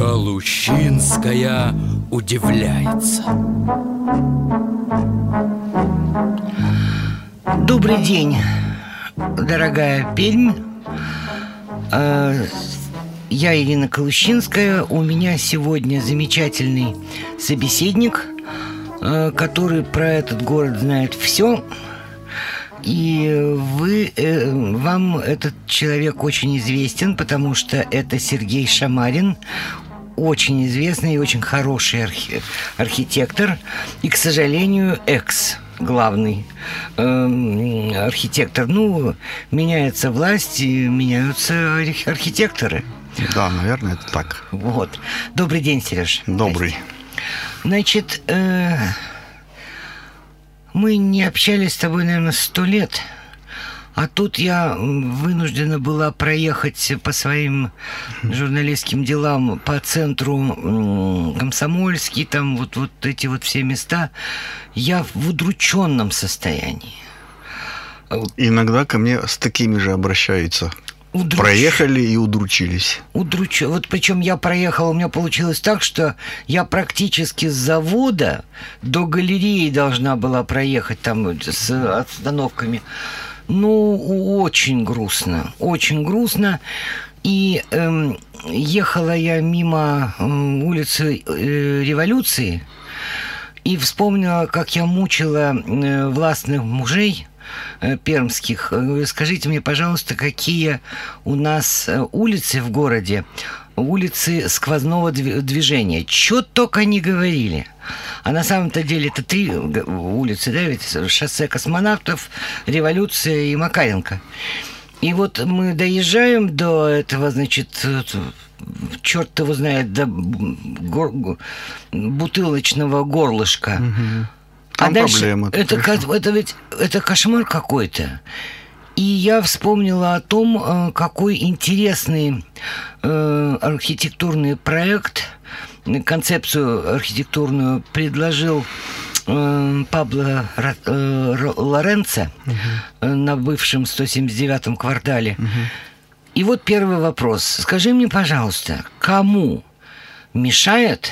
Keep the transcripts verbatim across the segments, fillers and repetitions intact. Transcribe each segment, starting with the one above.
Калущинская удивляется. Добрый день, дорогая Пермь. Я Ирина Калущинская. У меня сегодня замечательный собеседник, который про этот город знает все. И вы, э, вам этот человек очень известен, потому что это Сергей Шамарин, очень известный и очень хороший архи- архитектор. И, к сожалению, экс главный э, архитектор. Ну, меняется власть, и меняются архитекторы. Да, наверное, это так. Вот. Добрый день, Сереж. Добрый. Значит, э, мы не общались с тобой, наверное, сто лет. А тут я вынуждена была проехать по своим журналистским делам по центру Комсомольский, там вот, вот эти вот все места. Я в удрученном состоянии. Иногда ко мне с такими же обращаются. Удруч... Проехали и удручились. Удруч... Вот причем я проехал, у меня получилось так, что я практически с завода до галереи должна была проехать там с остановками. Ну, очень грустно, очень грустно. И эм, ехала я мимо э, улицы э, Революции и вспомнила, как я мучила э, властных мужей э, пермских. Скажите мне, пожалуйста, какие у нас улицы в городе, улицы сквозного движения. Чё только не говорили. А на самом-то деле это три улицы, да, ведь шоссе Космонавтов, Революция и Макаренко. И вот мы доезжаем до этого, значит, черт его знает, до гор... бутылочного горлышка. Угу. А дальше это, это ведь это кошмар какой-то. И я вспомнила о том, какой интересный э, архитектурный проект, концепцию архитектурную предложил э, Пабло э, Лоренцо uh-huh. на бывшем сто семьдесят девятом квартале. Uh-huh. И вот первый вопрос. Скажи мне, пожалуйста, кому мешает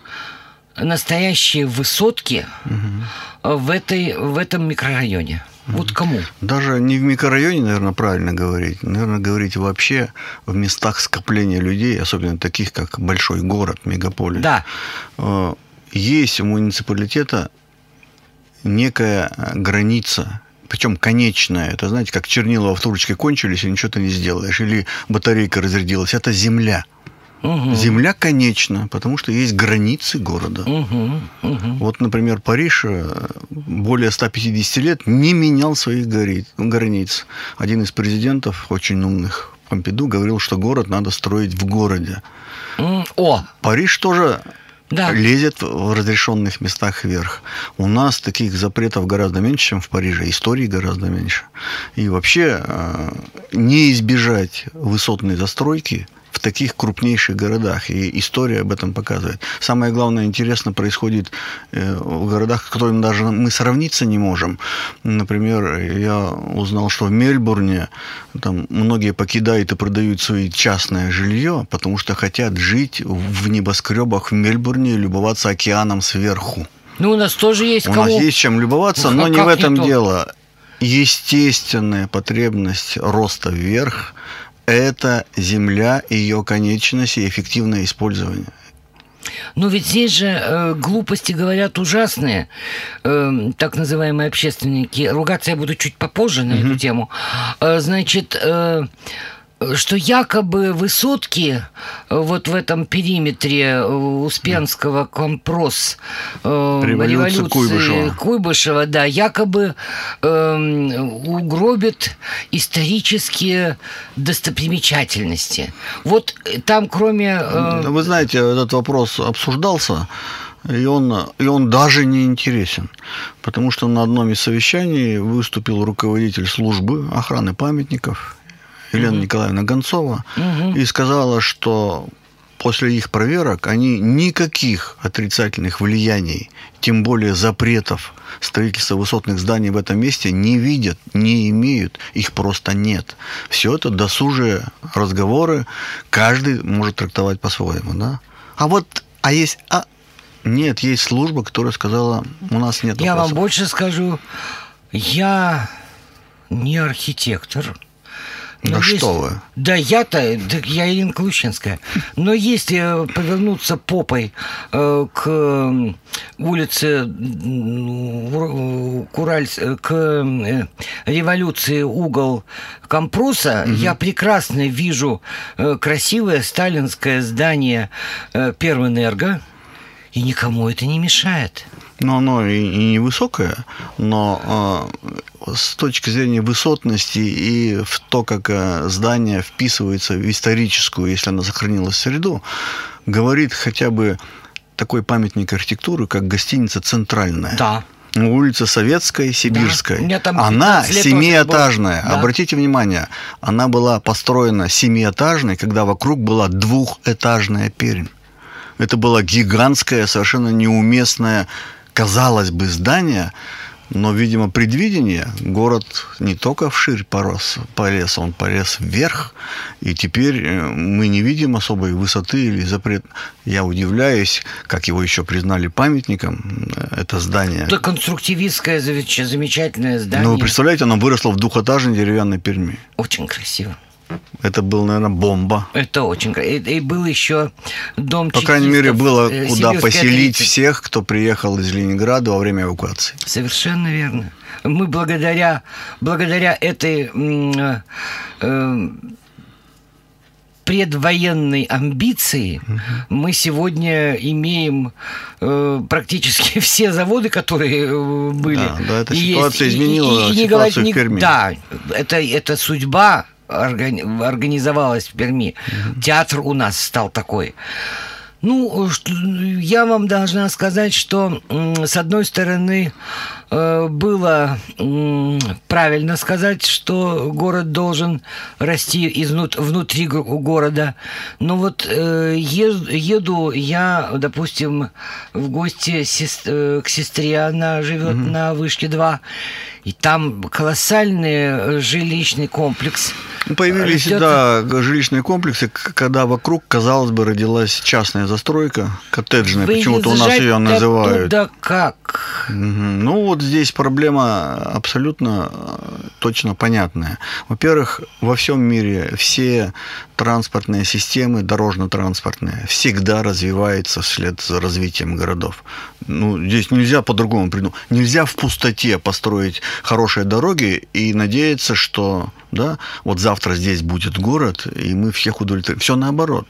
настоящие высотки uh-huh. в, этой, в этом микрорайоне? Вот кому? Даже не в микрорайоне, наверное, правильно говорить. Наверное, говорить вообще в местах скопления людей, особенно таких, как большой город, мегаполис. Да. Есть у муниципалитета некая граница, причем конечная. Это, знаете, как чернила в турочке кончились, и ничего ты не сделаешь. Или батарейка разрядилась. Это земля. Угу. Земля конечна, потому что есть границы города. Угу, угу. Вот, например, Париж более ста пятидесяти лет не менял своих границ. Один из президентов, очень умных, Помпиду, говорил, что город надо строить в городе. О! Париж тоже да. лезет в разрешенных местах вверх. У нас таких запретов гораздо меньше, чем в Париже, истории гораздо меньше. И вообще не избежать высотной застройки в таких крупнейших городах, и история об этом показывает. Самое главное, интересно происходит в городах, с которыми даже мы сравниться не можем. Например, я узнал, что в Мельбурне там многие покидают и продают свои частное жилье, потому что хотят жить в небоскребах в Мельбурне и любоваться океаном сверху. Ну, у нас тоже есть У кого... нас есть чем любоваться, но а не в этом не дело. Естественная потребность роста вверх – это земля, ее конечность и эффективное использование. Но ведь здесь же э, глупости говорят ужасные, э, так называемые общественники. Ругаться я буду чуть попозже на mm-hmm. эту тему. Э, значит, э, что якобы высотки вот в этом периметре Успенского, Компрос, э, революции Куйбышева. Куйбышева, да, якобы э, угробят исторические достопримечательности. Вот там кроме... Э... Вы знаете, этот вопрос обсуждался, и он, и он даже не интересен, потому что на одном из совещаний выступил руководитель службы охраны памятников Елена uh-huh. Николаевна Гонцова uh-huh. и сказала, что после их проверок они никаких отрицательных влияний, тем более запретов строительства высотных зданий в этом месте не видят, не имеют, их просто нет. Все это досужие разговоры, каждый может трактовать по-своему, да? А вот, а есть... А, нет, есть служба, которая сказала, у нас нет Я вопросов. вам больше скажу, я не архитектор. Да есть... что вы. Да я-то, да я Ирина Клущенская. Но если повернуться попой э, к улице Кураль, к э, революции угол Компруса, угу. я прекрасно вижу э, красивое сталинское здание э, Первэнерго, и никому это не мешает. Но оно и, и невысокое, но э, с точки зрения высотности и в то, как э, здание вписывается в историческую, если оно сохранилось, среду, говорит хотя бы такой памятник архитектуры, как гостиница «Центральная». Да. Улица Советская, Сибирская. Да. Там она семиэтажная. Да. Обратите внимание, она была построена семиэтажной, когда вокруг была двухэтажная Пермь. Это было гигантское, совершенно неуместное, казалось бы, здание, но, видимо, предвидение. Город не только вширь порос, полез, он полез вверх, и теперь мы не видим особой высоты или запрет. Я удивляюсь, как его еще признали памятником, это здание. Это конструктивистское замечательное здание. Ну, вы представляете, оно выросло в двухэтажной деревянной Перми. Очень красиво. Это был, наверное, бомба. Это очень красиво. И был еще дом По крайней мере, было э, куда поселить тридцать. Всех, кто приехал из Ленинграда во время эвакуации. Совершенно верно. Мы благодаря, благодаря этой э, э, предвоенной амбиции угу. мы сегодня имеем э, практически все заводы, которые э, были. Да, да, эта и ситуация есть, изменила и, и, и, ситуацию не, в Перми. Да, это, это судьба организовалась в Перми. Угу. Театр у нас стал такой. Ну, я вам должна сказать, что, с одной стороны, было правильно сказать, что город должен расти изнут, внутри города. Но вот еду я, допустим, в гости к сестре, она живет угу. на Вышке два, и там колоссальный жилищный комплекс. Появились, растет... да, жилищные комплексы, когда вокруг, казалось бы, родилась частная застройка, коттеджная, почему-то у нас ее называют. Да как? Угу. Ну, вот здесь проблема абсолютно точно понятная. Во-первых, во всем мире все транспортные системы, дорожно-транспортные, всегда развиваются вслед за развитием городов. Ну, здесь нельзя по-другому придумать. Нельзя в пустоте построить хорошие дороги и надеяться, что, да, вот завтра здесь будет город, и мы всех удовлетворим. Все наоборот.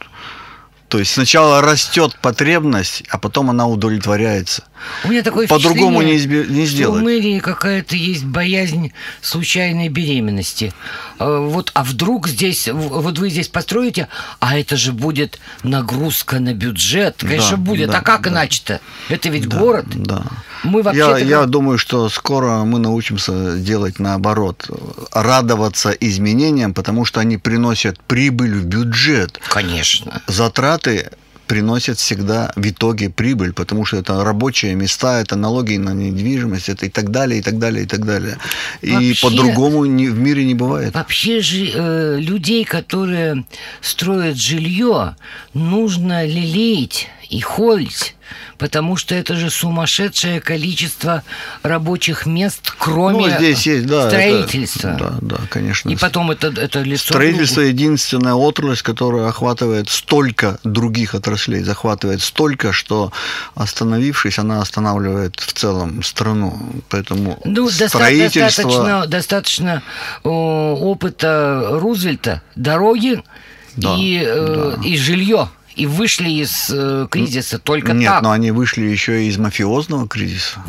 То есть сначала растет потребность, а потом она удовлетворяется. У меня такое По-другому не, изби... не что сделать. У мэрии какая-то есть боязнь случайной беременности. Вот, а вдруг здесь, вот вы здесь построите, а это же будет нагрузка на бюджет. Конечно, да, будет. Да, а как да. иначе-то? Это ведь да, город. Да. Мы я, я думаю, что скоро мы научимся делать наоборот. Радоваться изменениям, потому что они приносят прибыль в бюджет. Конечно. Затраты приносят всегда в итоге прибыль, потому что это рабочие места, это налоги на недвижимость, это и так далее, и так далее, и так далее. Вообще, и по-другому не, в мире не бывает. Вообще же э, людей, которые строят жилье, нужно лелеять и холить, потому что это же сумасшедшее количество рабочих мест, кроме ну, здесь есть, да, строительства. Это, да, да, конечно. И потом это, это лицо... Строительство — единственная отрасль, которая охватывает столько других отраслей, захватывает столько, что, остановившись, она останавливает в целом страну. Поэтому ну, строительство... Достаточно, достаточно о, опыта Рузвельта, дороги да, и, э, да. и жилье. И вышли из э, кризиса только Нет, так. Нет, но они вышли еще и из мафиозного кризиса.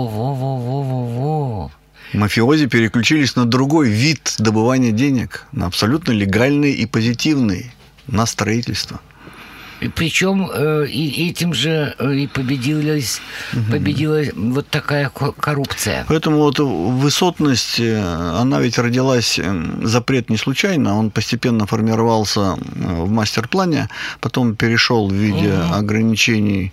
Во-во-во-во-во-во-во. Мафиози переключились на другой вид добывания денег, на абсолютно легальный и позитивный, на строительство. И причем э, и этим же и победилась, угу. победила вот такая коррупция. Поэтому вот высотность, она ведь родилась, запрет не случайно, он постепенно формировался в мастер-плане, потом перешел в виде угу. ограничений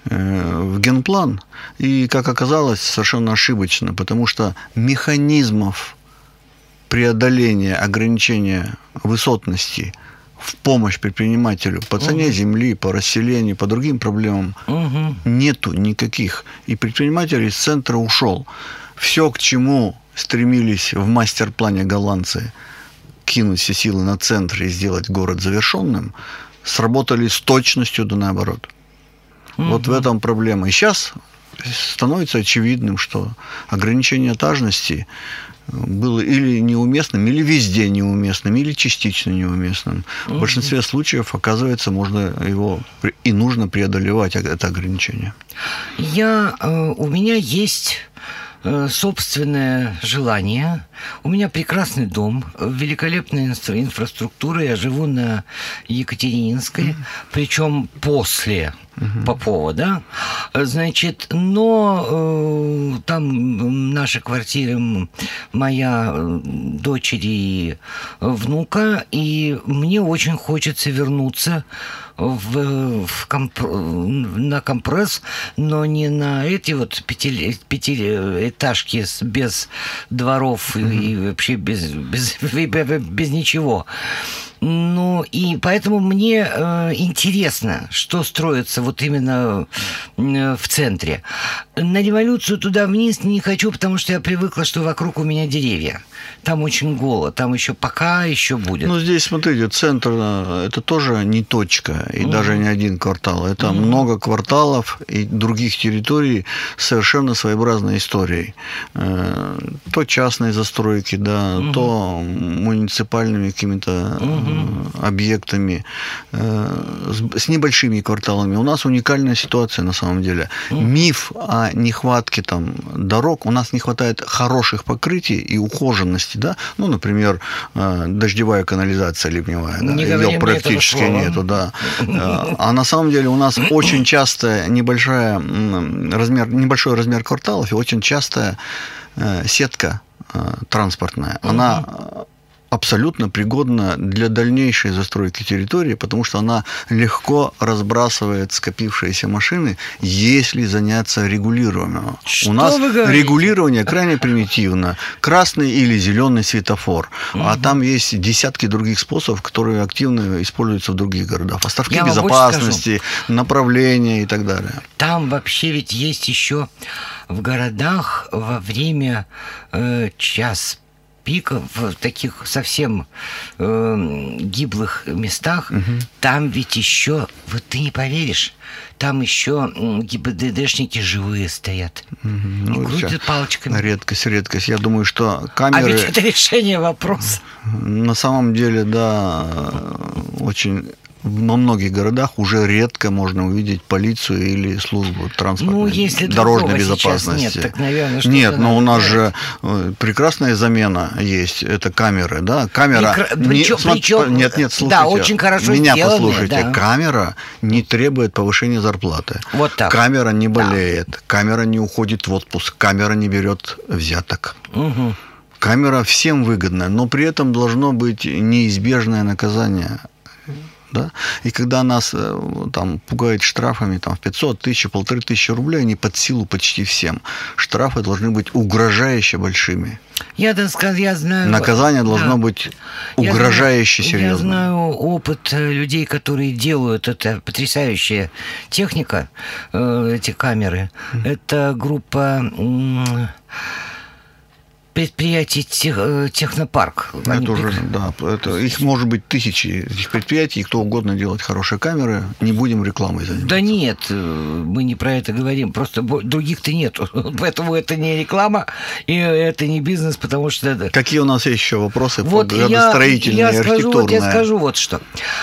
в генплан, и, как оказалось, совершенно ошибочно, потому что механизмов преодоления ограничения высотности в помощь предпринимателю по цене угу. земли, по расселению, по другим проблемам угу. нету никаких. И предприниматель из центра ушел. Все, к чему стремились в мастер-плане голландцы, кинуть все силы на центр и сделать город завершенным, сработали с точностью да наоборот. Угу. Вот в этом проблема. И сейчас становится очевидным, что ограничение этажности было или неуместным, или везде неуместным, или частично неуместным. В большинстве случаев, оказывается, можно его и нужно преодолевать это ограничение. Я, у меня есть собственное желание. У меня прекрасный дом, великолепная инфра- инфраструктура. Я живу на Екатерининской, mm-hmm. причем после mm-hmm. Попова, да. Значит, но э, там наша квартира, моя дочери и внука, и мне очень хочется вернуться в, в комп... на компресс, но не на эти вот пяти... пятиэтажки без дворов mm-hmm. и вообще без, без, без ничего. Ну, и поэтому мне э, интересно, что строится вот именно э, в центре. На революцию туда вниз не хочу, потому что я привыкла, что вокруг у меня деревья. Там очень голо, там еще пока еще будет. Ну, здесь, смотрите, центр – это тоже не точка, и mm-hmm. даже не один квартал. Это mm-hmm. много кварталов и других территорий с совершенно своеобразной историей. То частные застройки, да, mm-hmm. то муниципальными какими-то mm-hmm. объектами, с небольшими кварталами. У нас уникальная ситуация на самом деле. Mm-hmm. Миф о нехватке там дорог, у нас не хватает хороших покрытий и ухоженности, да, ну, например, дождевая канализация ливневая, да, ее практически нету, да. А на самом деле у нас очень часто небольшая размер, небольшой размер кварталов и очень частая сетка транспортная, она абсолютно пригодна для дальнейшей застройки территории, потому что она легко разбрасывает скопившиеся машины, если заняться регулированием. Что У нас вы говорите? Регулирование крайне примитивно. Красный или зеленый светофор. Угу. А там есть десятки других способов, которые активно используются в других городах. Островки Я безопасности, направления и так далее. Там вообще ведь есть еще в городах во время э, час пика, в таких совсем э, гиблых местах, угу. там ведь еще, вот ты не поверишь, там еще ГИБДДшники живые стоят. Угу. Ну, и крутят палочками. Редкость, редкость. Я думаю, что камеры... А ведь это решение вопроса. На самом деле, да, очень... Во многих городах уже редко можно увидеть полицию или службу транспортной, ну, если дорожной безопасности. Нет, так, наверное, нет, но у нас же прекрасная замена есть. Это камеры, да? Камера. Причем, не, причем, смотри, причем, нет, нет, слушайте. Да, очень хорошо меня сделанные, послушайте. Да. Камера не требует повышения зарплаты. Вот так. Камера не болеет. Да. Камера не уходит в отпуск. Камера не берет взяток. Угу. Камера всем выгодна, но при этом должно быть неизбежное наказание. Да? И когда нас там пугают штрафами там, в пятьсот, тысяч, полторы тысячи рублей, они под силу почти всем. Штрафы должны быть угрожающе большими. Я, так сказать, я знаю... Наказание должно да. быть угрожающе я серьезным. Я знаю опыт людей, которые делают это, потрясающая техника, эти камеры. Mm-hmm. Это группа... предприятий тех, технопарк. Это Они... уже, да, это, их может быть тысячи этих предприятий, кто угодно делать хорошие камеры, не будем рекламой заниматься. Да нет, мы не про это говорим, просто других-то нету, поэтому это не реклама и это не бизнес, потому что... Какие у нас есть еще вопросы вот по градостроительной я, и я скажу, вот, архитектурной? я скажу вот что.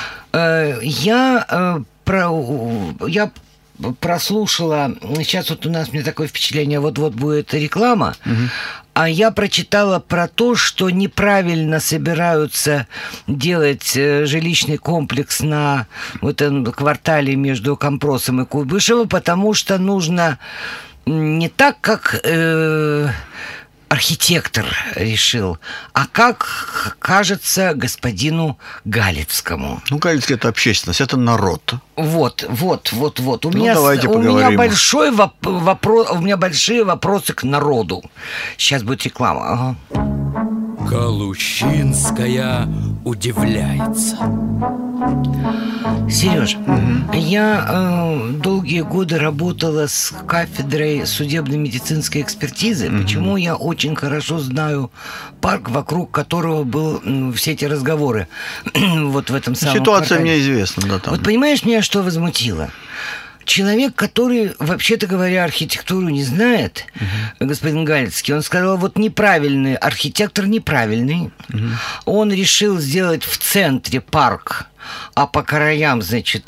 Я, про, я прослушала, сейчас вот у нас, у меня такое впечатление, вот-вот будет реклама, угу. А я прочитала про то, что неправильно собираются делать жилищный комплекс на вот этом квартале между Компросом и Куйбышево, потому что нужно не так, как э, архитектор решил, а как кажется господину Галицкому. Ну, Галицкий – это общественность, это народ. Вот, вот, вот, вот. У, ну, меня, давайте у поговорим. меня большой вопрос, у меня большие вопросы к народу. Сейчас будет реклама. Ага. Галущинская удивляется. Сереж, угу. я э, долгие годы работала с кафедрой судебно-медицинской экспертизы, угу. почему я очень хорошо знаю парк, вокруг которого был ну, все эти разговоры. Вот в этом самом Ситуация квартале. мне известна, да, там. Вот понимаешь, меня что возмутило? Человек, который, вообще-то говоря, архитектуру не знает, uh-huh. господин Галицкий, он сказал, вот неправильный, архитектор неправильный. Uh-huh. Он решил сделать в центре парк, а по краям, значит,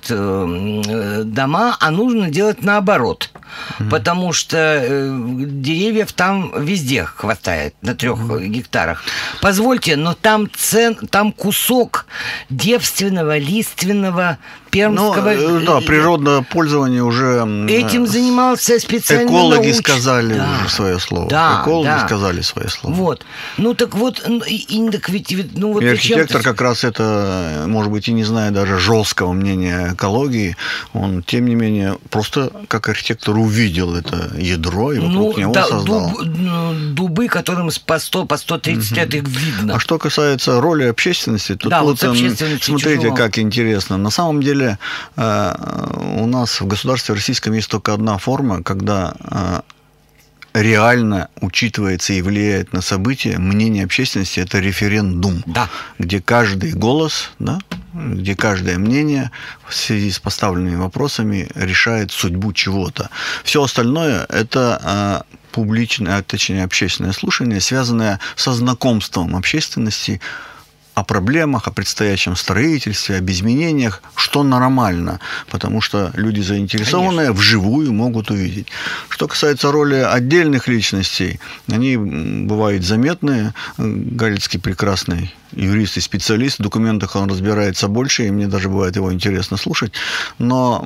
дома, а нужно делать наоборот. Mm-hmm. Потому что э, деревьев там везде хватает, на трех mm-hmm. гектарах. Позвольте, но там, цен, там кусок девственного, лиственного, пермского... Ну, да, природное пользование уже... Этим занимался специально Экологи науч... сказали да. уже свое слово. Да, Экологи да. сказали свое слово. Вот. Ну, так вот... И, и, так ведь, ну, вот и архитектор зачем-то... как раз это, может быть, и не зная даже жесткого мнения экологии, он, тем не менее, просто как архитектор увидел это ядро и вокруг ну, него да, создал. Дуб, дубы, которым по сто, по сто тридцать лет их видно. А что касается роли общественности, то да, тут, вот смотрите, тяжело. Как интересно. На самом деле у нас в государстве российском есть только одна форма, когда реально учитывается и влияет на события мнение общественности, это референдум, да. где каждый голос, да, где каждое мнение в связи с поставленными вопросами решает судьбу чего-то. Все остальное – это публичное, а точнее общественное слушание, связанное со знакомством общественности о проблемах, о предстоящем строительстве, об изменениях, что нормально, потому что люди заинтересованные Конечно. Вживую могут увидеть. Что касается роли отдельных личностей, они бывают заметные. Галицкий прекрасный юрист и специалист, в документах он разбирается больше, и мне даже бывает его интересно слушать, но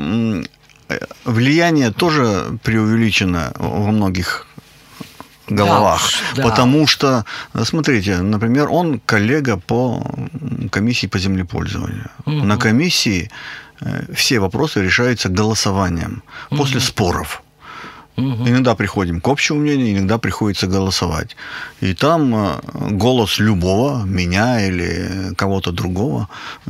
влияние тоже преувеличено во многих головах. Да, потому да. что, смотрите, например, он коллега по комиссии по землепользованию. Угу. На комиссии все вопросы решаются голосованием угу. после споров. Угу. Иногда приходим к общему мнению, иногда приходится голосовать. И там голос любого, меня или кого-то другого,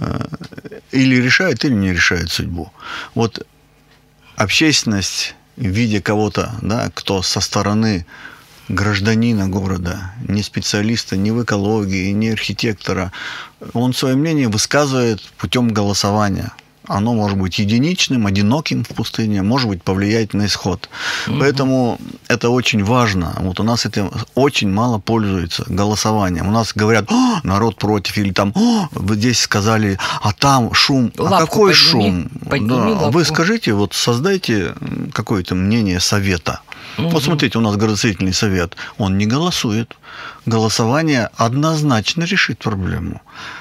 или решает, или не решает судьбу. Вот общественность в виде кого-то, да, кто со стороны гражданина города, не специалиста ни в экологии, ни архитектора, он свое мнение высказывает путем голосования. Оно может быть единичным, одиноким в пустыне, может быть повлиять на исход. Угу. Поэтому это очень важно. Вот у нас это очень мало пользуется голосованием. У нас говорят, народ против, или там, вы здесь сказали, а там шум. Лапку а какой подними, шум? Подними да. Вы скажите, вот создайте какое-то мнение совета. Угу. Вот смотрите, у нас градостроительный совет, он не голосует. Голосование однозначно решит проблему.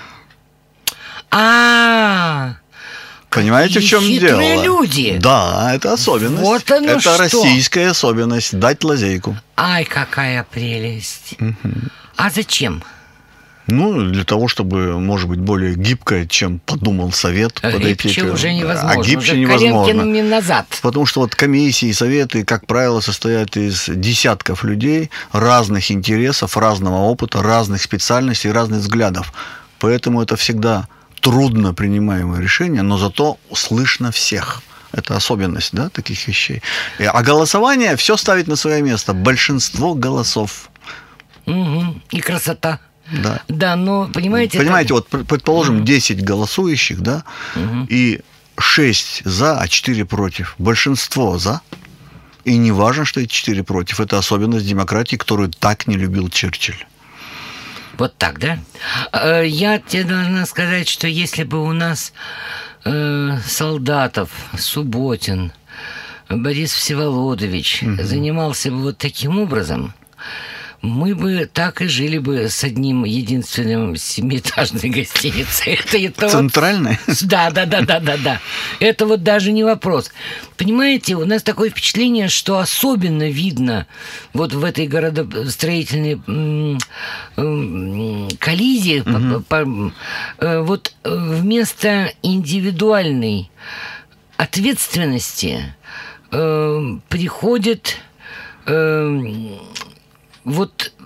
А-а-а! Понимаете, в чем дело? Люди. Да, это особенность. Вот оно это что. Российская особенность. Дать лазейку. Ай, какая прелесть. Угу. А зачем? Ну, для того, чтобы, может быть, более гибкое, чем подумал совет. Гибче к... уже невозможно. А гибче уже невозможно. Назад. Потому что вот комиссии и советы, как правило, состоят из десятков людей, разных интересов, разного опыта, разных специальностей, разных взглядов. Поэтому это всегда трудно принимаемое решение, но зато слышно всех. Это особенность, да, таких вещей. А голосование все ставит на свое место. Большинство голосов. Угу. И красота. Да. Да, но, понимаете... Понимаете, это... вот, предположим, угу. десять голосующих, да, угу. и шесть за, а четыре против. Большинство за. И не важно, что эти четыре против. Это особенность демократии, которую так не любил Черчилль. Вот так, да? Я тебе должна сказать, что если бы у нас э, Солдатов, Субботин, Борис Всеволодович угу. занимался бы вот таким образом, мы бы так и жили бы с одним единственным семиэтажной гостиницей. Это, это Центральной? Вот, да, да, да, да, да, да. Это вот даже не вопрос. Понимаете, у нас такое впечатление, что особенно видно вот в этой городостроительной м- м- коллизии, угу. по- по- вот вместо индивидуальной ответственности э, приходит... Э, вот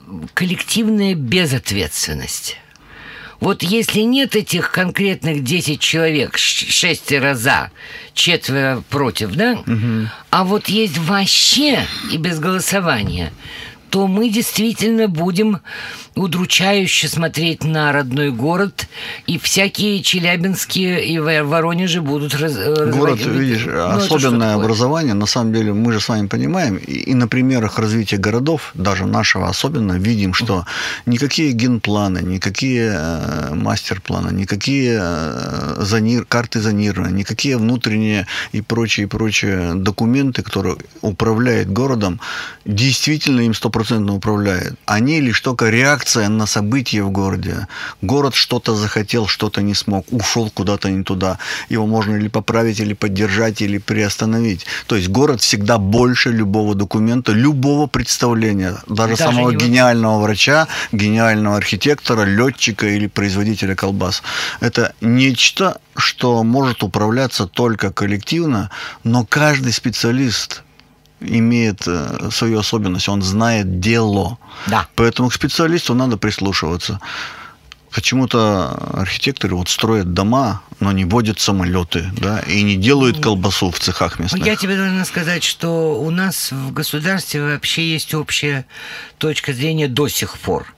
коллективная безответственность. Вот если нет этих конкретных десять человек, шестеро за, четверо против, да? Угу. А вот есть вообще и без голосования, то мы действительно будем удручающе смотреть на родной город, и всякие челябинские и Воронежи будут раз, город, видишь, ну, особенное образование, на самом деле, мы же с вами понимаем, и, и на примерах развития городов, даже нашего особенно, видим, что никакие генпланы, никакие э, мастер-планы, никакие э, зонир, карты зонирования, никакие внутренние и прочие, и прочие документы, которые управляют городом, действительно им стопроцентно управляют. Они лишь только реакция на события в городе. Город что-то захотел, что-то не смог, ушел куда-то не туда. Его можно или поправить, или поддержать, или приостановить. То есть город всегда больше любого документа, любого представления. Даже, Даже самого не... гениального врача, гениального архитектора, летчика или производителя колбас. Это нечто, что может управляться только коллективно, но каждый специалист имеет свою особенность, он знает дело. Да. Поэтому к специалисту надо прислушиваться. Почему-то архитекторы вот строят дома, но не водят самолеты, да, и не делают колбасу в цехах местных. Я тебе должна сказать, что у нас в государстве вообще есть общая точка зрения до сих пор,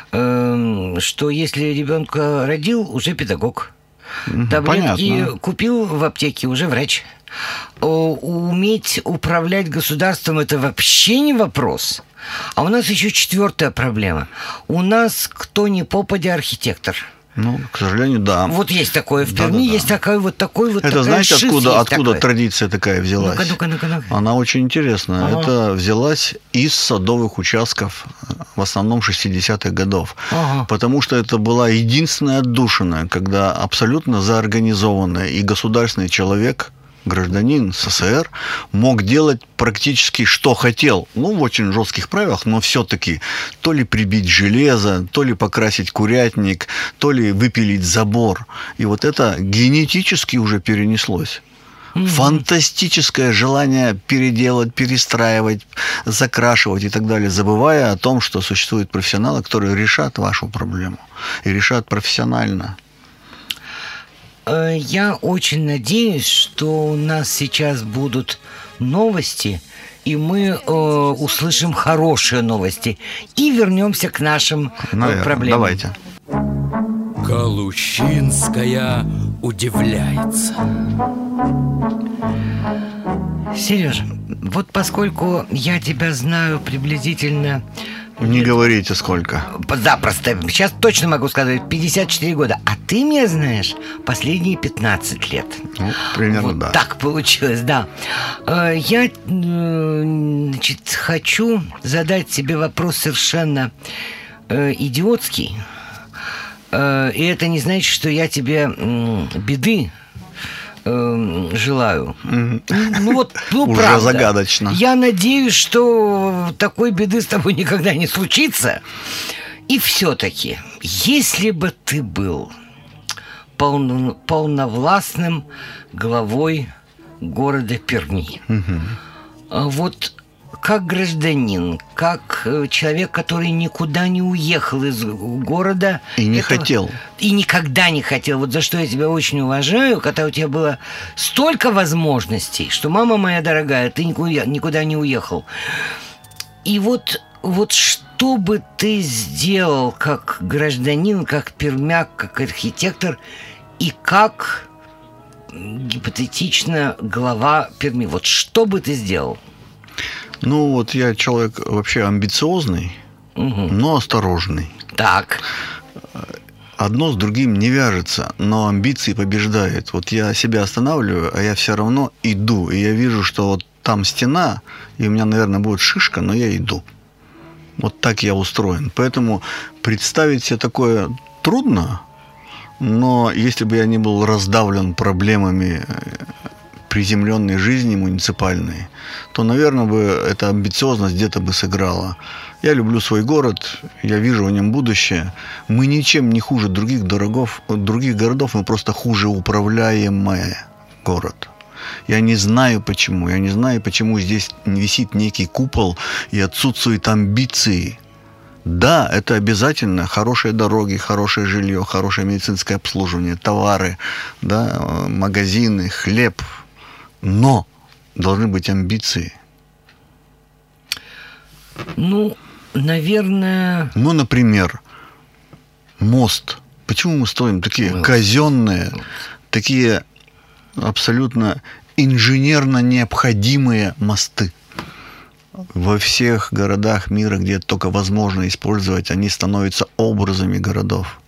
что если ребенка родил, уже педагог. Таблетки Понятно. Купил в аптеке, уже врач. Уметь управлять государством — это вообще не вопрос. А у нас еще четвертая проблема. У нас кто ни попадя архитектор. Ну, к сожалению, да. Вот есть такое в Перми, Да-да-да. есть такой вот такой вот. Это знаете, откуда, откуда такой. традиция такая взялась? Ну-ка, ну-ка, ну-ка, ну-ка. Она очень интересная. Ага. Это взялась из садовых участков, в основном шестидесятых годов. Ага. Потому что это была единственная отдушина, когда абсолютно заорганизованный и государственный человек, гражданин СССР, мог делать практически что хотел. Ну, в очень жестких правилах, но все-таки то ли прибить железо, то ли покрасить курятник, то ли выпилить забор. И вот это генетически уже перенеслось. Mm-hmm. Фантастическое желание переделать, перестраивать, закрашивать и так далее, забывая о том, что существуют профессионалы, которые решат вашу проблему и решат профессионально. Я очень надеюсь, что у нас сейчас будут новости, и мы э, услышим хорошие новости, и вернемся к нашим Наверное, проблемам. Давайте. Галущинская удивляется. Сережа, вот поскольку я тебя знаю приблизительно... Не говорите сколько. Запросто. Сейчас точно могу сказать, пятьдесят четыре года. А ты меня знаешь последние пятнадцать лет. Ну, примерно, вот да. Так получилось, да. Я, значит, хочу задать тебе вопрос совершенно идиотский. И это не значит, что я тебе беды желаю. Mm-hmm. Ну вот, ну уже правда. Загадочно. Я надеюсь, что такой беды с тобой никогда не случится. И все-таки, если бы ты был полно, полновластным главой города Перми, mm-hmm. вот как гражданин, как человек, который никуда не уехал из города. И не этого, хотел. И никогда не хотел. Вот за что я тебя очень уважаю, когда у тебя было столько возможностей, что, мама моя дорогая, ты никуда, никуда не уехал. И вот, вот что бы ты сделал как гражданин, как пермяк, как архитектор и как, гипотетично, глава Перми? Вот что бы ты сделал? Ну, вот я человек вообще амбициозный, угу. но осторожный. Так. Одно с другим не вяжется, но амбиции побеждают. Вот я себя останавливаю, а я все равно иду. И я вижу, что вот там стена, и у меня, наверное, будет шишка, но я иду. Вот так я устроен. Поэтому представить себе такое трудно, но если бы я не был раздавлен проблемами приземленной жизни муниципальной, то, наверное, бы эта амбициозность где-то бы сыграла. Я люблю свой город, я вижу в нем будущее. Мы ничем не хуже других, дорогов, других городов, мы просто хуже управляемый город. Я не знаю почему, я не знаю, почему здесь висит некий купол и отсутствуют амбиции Да, это обязательно хорошие дороги, хорошее жилье, хорошее медицинское обслуживание, товары, да, магазины, хлеб. Но должны быть амбиции. Ну, наверное... Ну, например, мост. Почему мы строим такие Ну, казенные, такие абсолютно инженерно необходимые мосты? Во всех городах мира, где это только возможно использовать, они становятся образами городов.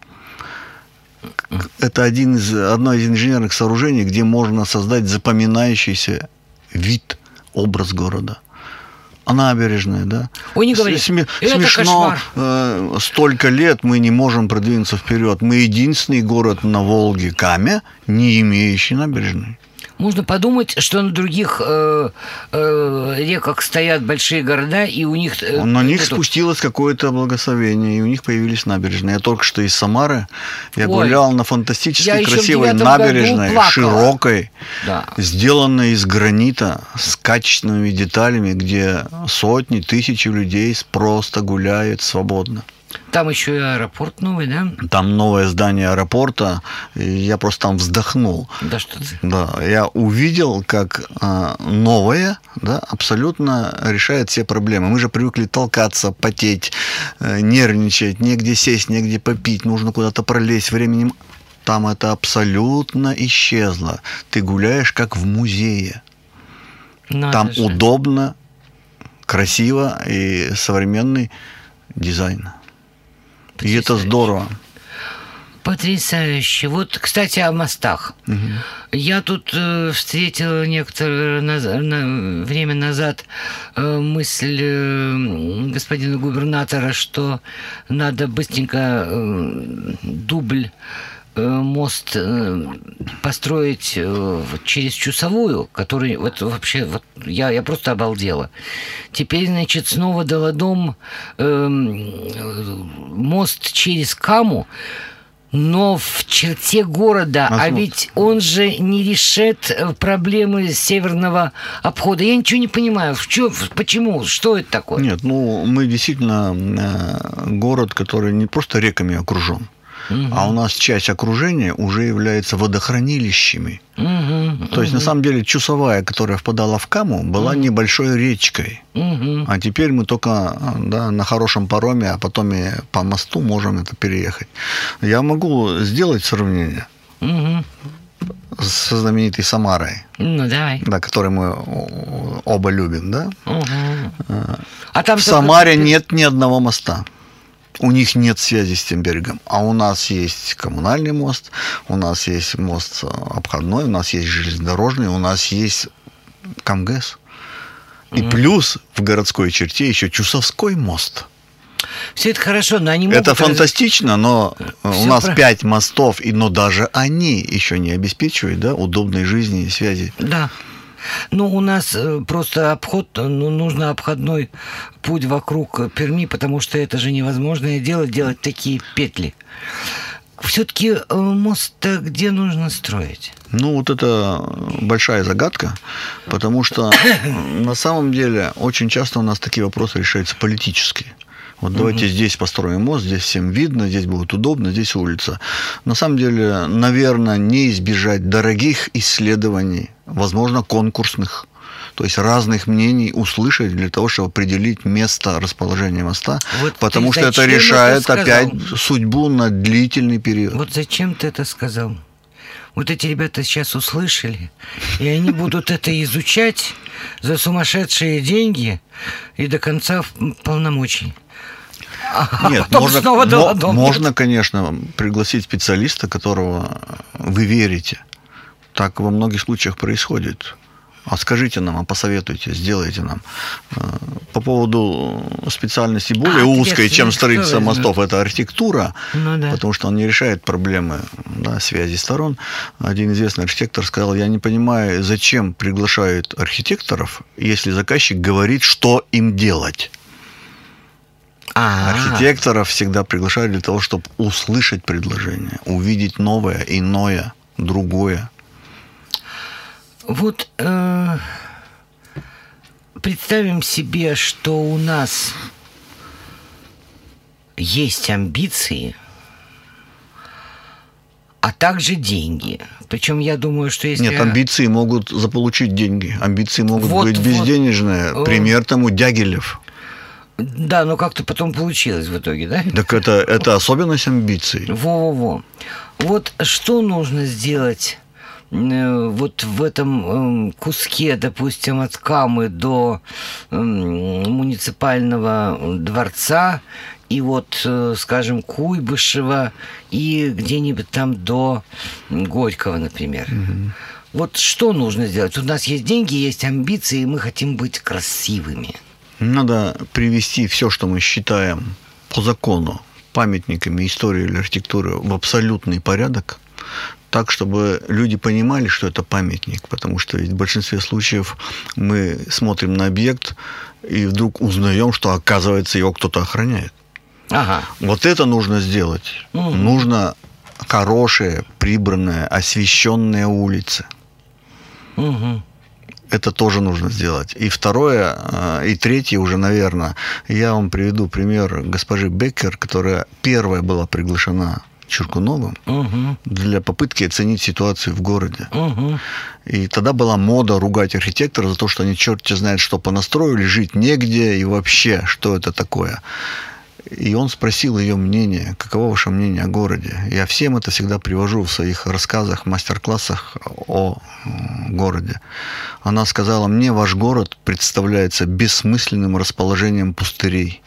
Это один из, одно из инженерных сооружений, где можно создать запоминающийся вид, образ города. А набережная, да? Ой, не говори. Сме- Это смешно, кошмар. э, столько лет мы не можем продвинуться вперед. Мы единственный город на Волге, Каме, не имеющий набережной. Можно подумать, что на других э, э, реках стоят большие города, и у них... э, На них нету- спустилось какое-то благословение, и у них появились набережные. Я только что из Самары, я Ой, гулял на я фантастически еще в красивой девятом году набережной, плакала. широкой, Да. сделанной из гранита, с качественными деталями, где сотни, тысячи людей просто гуляют свободно. Там еще и аэропорт новый, да? Там новое здание аэропорта, и я просто там вздохнул. Да что ты. Да, я увидел, как а, новое, да, абсолютно решает все проблемы. Мы же привыкли толкаться, потеть, э, нервничать, негде сесть, негде попить, нужно куда-то пролезть временем. Там это абсолютно исчезло. Ты гуляешь как в музее. Надо Там же. удобно, красиво и современный дизайн. И это Потрясающе. здорово. Потрясающе. Вот, кстати, о мостах. Я тут э, встретила некоторое наз- на- время назад э, мысль э, господина губернатора, что надо быстренько э, дубль э, мост э, построить э, вот через Чусовую, который вот вообще вот я, я просто обалдела. Теперь, значит, снова Долодом э, э, мост через Каму, но в черте города, А а вот- ведь он же не решит э, проблемы северного обхода. Я ничего не понимаю, в чё, в- почему, что это такое? Нет, ну мы действительно э, город, который не просто реками окружен, а у нас часть окружения уже является водохранилищами. Мгм, То есть, на самом деле, Чусовая, которая впадала в Каму, была небольшой речкой. мгм. А теперь мы только, да, на хорошем пароме, а потом и по мосту можем это переехать. Я могу сделать сравнение Мгм. со знаменитой Самарой, Ну, давай. да, которую мы о- оба любим, да? Мгм. А там В только- Самаре нет ни одного моста. У них нет связи с тем берегом. А у нас есть коммунальный мост, у нас есть мост обходной, у нас есть железнодорожный, у нас есть КамГЭС. И плюс в городской черте еще Чусовской мост. Все это хорошо, но они могут... Это раз- фантастично, но у Всё нас про- пять мостов, и, но даже они еще не обеспечивают, да, удобной жизни и связи. Да. Ну, у нас э, просто обход, ну, нужно обходной путь вокруг Перми, потому что это же невозможное дело, делать такие петли. Все-таки мост-то где нужно строить? Ну, вот это большая загадка, потому что на самом деле очень часто у нас такие вопросы решаются политически. Вот давайте здесь построим мост, здесь всем видно, здесь будет удобно, здесь улица. На самом деле, наверное, не избежать дорогих исследований, возможно, конкурсных, то есть разных мнений услышать для того, чтобы определить место расположения моста, Вот потому ты что это зачем это решает сказал? опять судьбу на длительный период. Вот зачем ты это сказал? Вот эти ребята сейчас услышали, и они будут это изучать за сумасшедшие деньги и до конца полномочий. А Нет, потом можно, снова мо- Долодом. можно, конечно, пригласить специалиста, которого вы верите. Так во многих случаях происходит. А скажите нам, а посоветуйте, сделайте нам. По поводу специальности более А, узкой, чем архитектура, строительство возьму. мостов, это архитектура, Ну да. потому что он не решает проблемы, да, связи сторон. Один известный архитектор сказал: я не понимаю, зачем приглашают архитекторов, если заказчик говорит, что им делать. А, Архитекторов всегда приглашают для того, чтобы услышать предложение, увидеть новое, иное, другое. Вот э, представим себе, что у нас есть амбиции, а также деньги. Причем я думаю, что если... Нет, амбиции могут заполучить деньги. Амбиции могут вот, быть безденежные. Вот. Пример тому Дягилев. Да, но как-то потом получилось в итоге, да? Так это, это особенность амбиций. Во-во-во. Вот что нужно сделать э, вот в этом э, куске, допустим, от Камы до э, муниципального дворца, и вот, э, скажем, Куйбышева, и где-нибудь там до Горького, например. Угу. Вот что нужно сделать? У нас есть деньги, есть амбиции, и мы хотим быть красивыми. Надо привести все, что мы считаем по закону памятниками истории или архитектуры, в абсолютный порядок, так, чтобы люди понимали, что это памятник, потому что ведь в большинстве случаев мы смотрим на объект и вдруг узнаем, что, оказывается, его кто-то охраняет. Ага. Вот это нужно сделать. Угу. Нужно хорошие, прибранные, освещенные улицы. Угу. Это тоже нужно сделать. И второе, и третье уже, наверное, я вам приведу пример госпожи Беккер, которая первая была приглашена Чуркуновым угу. для попытки оценить ситуацию в городе. Угу. И тогда была мода ругать архитектора за то, что они черти знают, что понастроили, жить негде и вообще, что это такое. И он спросил ее мнение, каково ваше мнение о городе. Я всем это всегда привожу в своих рассказах, мастер-классах о городе. Она сказала, мне ваш город представляется бессмысленным расположением пустырей.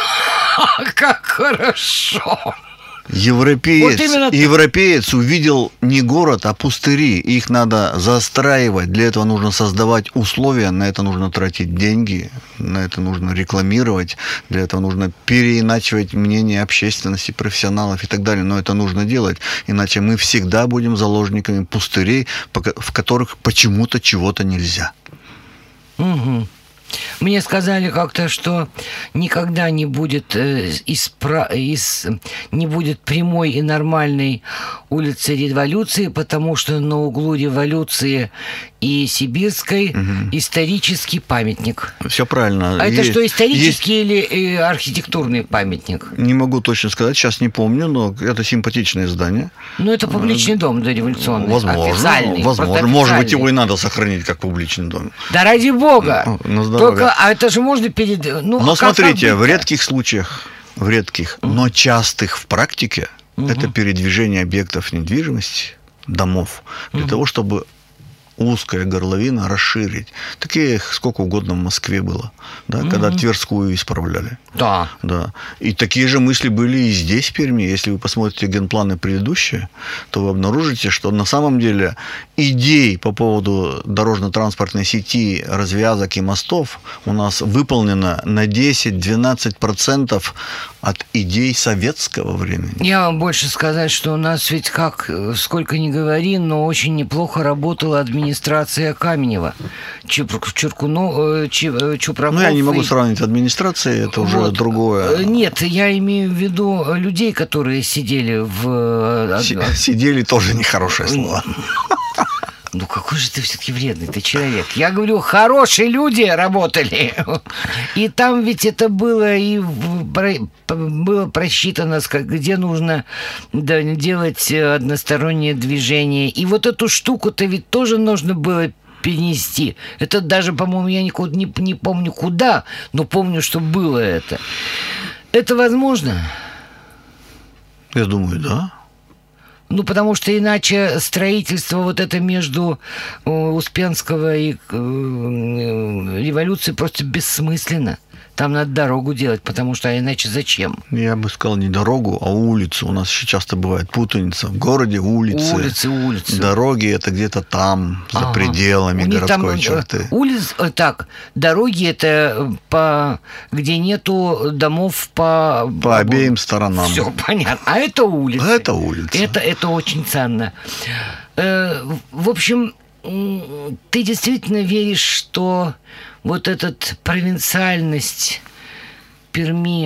Как хорошо! Европеец, вот европеец увидел не город, а пустыри. Их надо застраивать. Для этого нужно создавать условия, на это нужно тратить деньги, на это нужно рекламировать, для этого нужно переиначивать мнение общественности, профессионалов и так далее. Но это нужно делать, иначе мы всегда будем заложниками пустырей, в которых почему-то чего-то нельзя. Угу. Мне сказали как-то, что никогда не будет, э, из, из, не будет прямой и нормальной улицы Революции, потому что на углу Революции и Сибирской угу. исторический памятник. Все правильно. А это есть, что, исторический есть... или э, архитектурный памятник? Не могу точно сказать, сейчас не помню, но это симпатичное здание. Ну, это публичный дом дореволюционный. Возможно, официальный, возможно. Может быть, его и надо сохранить как публичный дом. Да ради бога! Ну, только, а это же можно перед... Ну, но а смотрите, как в редких случаях, в редких, mm. но частых в практике, mm-hmm. это передвижение объектов недвижимости, домов, для mm-hmm. того, чтобы узкая горловина расширить. Таких сколько угодно в Москве было, да, mm-hmm. когда Тверскую исправляли. Да. Да. И такие же мысли были и здесь, в Перми. Если вы посмотрите генпланы предыдущие, то вы обнаружите, что на самом деле идей по поводу дорожно-транспортной сети, развязок и мостов у нас выполнено на десять-двенадцать процентов от идей советского времени. Я вам больше сказать, что у нас ведь как, сколько ни говори, но очень неплохо работала администрация Каменева. Чуркунов, Чупраков. Ну, я не могу сравнить администрацией, это уже вот другое. Нет, я имею в виду людей, которые сидели в... Сидели тоже нехорошее слово. Ну, какой же ты все-таки вредный ты человек. Я говорю, хорошие люди работали. И там ведь это было и было просчитано, где нужно делать одностороннее движение. И вот эту штуку-то ведь тоже нужно было перенести. Это даже, по-моему, я никуда не, не помню куда, но помню, что было это. Это возможно? Я думаю, да. Ну, потому что иначе строительство вот это между Успенского и Революции просто бессмысленно. Там надо дорогу делать, потому что а иначе зачем? Я бы сказал не дорогу, а улицу. У нас еще часто бывает путаница. В городе улицы. Улицы, улицы. Дороги это где-то там, за ага. пределами городской черты. Улиц, так, дороги это по, где нету домов по... По обеим сторонам. Все понятно. А это улицы. А это улица. Это, это очень ценно. Э, в общем, ты действительно веришь, что вот эта провинциальность Перми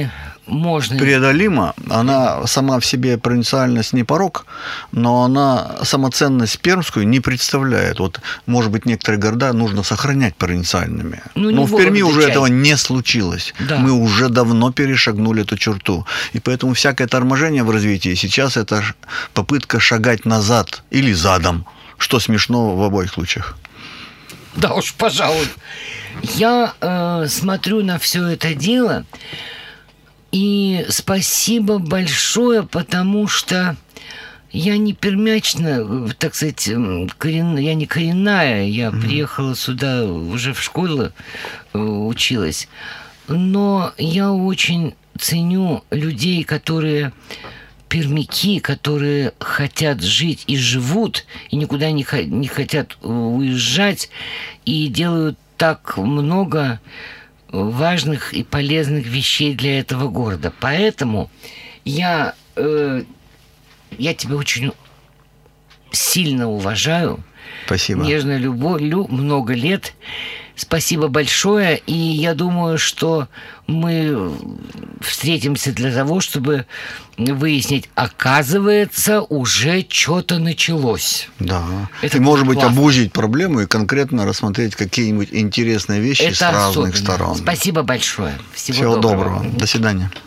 можно... преодолима. Она сама в себе провинциальность не порок, но она самоценность пермскую не представляет. Вот, может быть, некоторые города нужно сохранять провинциальными. Ну, но в Перми уже чай. этого не случилось. Да. Мы уже давно перешагнули эту черту. И поэтому всякое торможение в развитии сейчас это попытка шагать назад или задом, что смешно в обоих случаях. Да уж, пожалуй. Я э, смотрю на все это дело, и спасибо большое, потому что я не пермячна, так сказать, корен... я не коренная, я mm-hmm. приехала сюда, уже в школу э, училась, но я очень ценю людей, которые... пермяки, которые хотят жить и живут, и никуда не, х- не хотят уезжать, и делают так много важных и полезных вещей для этого города. Поэтому я, э, я тебя очень сильно уважаю. Спасибо. Нежно люблю много лет. Спасибо большое. И я думаю, что мы встретимся для того, чтобы выяснить, оказывается, уже что-то началось. Да. Это и, может быть, классно. обузить проблему и конкретно рассмотреть какие-нибудь интересные вещи Это с разных особенно. сторон. Спасибо большое. Всего, Всего доброго. доброго. До свидания.